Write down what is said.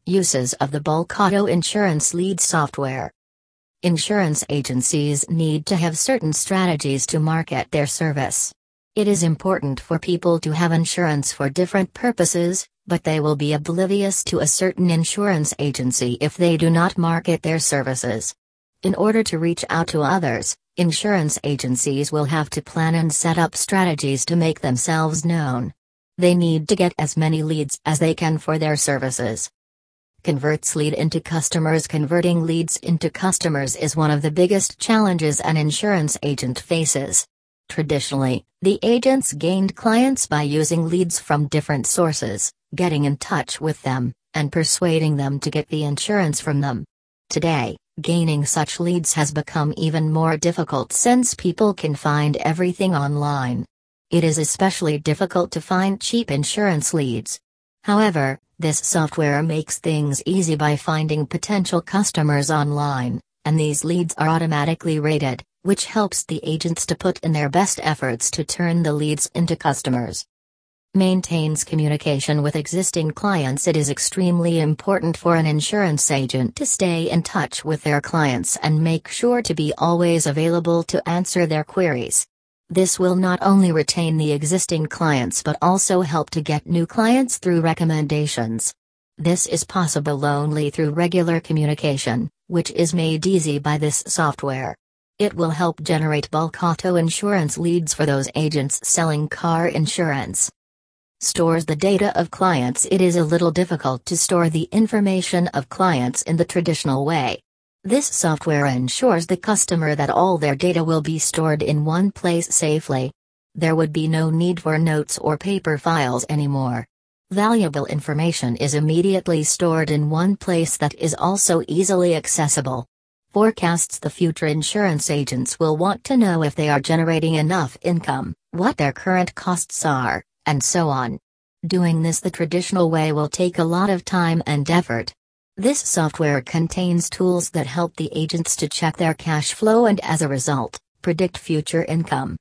Uses of the bulk auto insurance lead software. Insurance agencies need to have certain strategies to market their service. It is important for people to have insurance for different purposes, but they will be oblivious to a certain insurance agency if they do not market their services. In order to reach out to others, insurance agencies will have to plan and set up strategies to make themselves known. They need to get as many leads as they can for their services. Converts lead into customers. Converting leads into customers is one of the biggest challenges an insurance agent faces. Traditionally, the agents gained clients by using leads from different sources, getting in touch with them, and persuading them to get the insurance from them. Today, gaining such leads has become even more difficult since people can find everything online. It is especially difficult to find cheap insurance leads. However, this software makes things easy by finding potential customers online, and these leads are automatically rated, which helps the agents to put in their best efforts to turn the leads into customers. Maintains communication with existing clients. It is extremely important for an insurance agent to stay in touch with their clients and make sure to be always available to answer their queries. This will not only retain the existing clients but also help to get new clients through recommendations. This is possible only through regular communication, which is made easy by this software. It will help generate bulk auto insurance leads for those agents selling car insurance. Stores the data of clients. It is a little difficult to store the information of clients in the traditional way. This software ensures the customer that all their data will be stored in one place safely. There would be no need for notes or paper files anymore. Valuable information is immediately stored in one place that is also easily accessible. Forecasts. The future insurance agents will want to know if they are generating enough income, what their current costs are, and so on. Doing this the traditional way will take a lot of time and effort. This software contains tools that help the agents to check their cash flow and as a result, predict future income.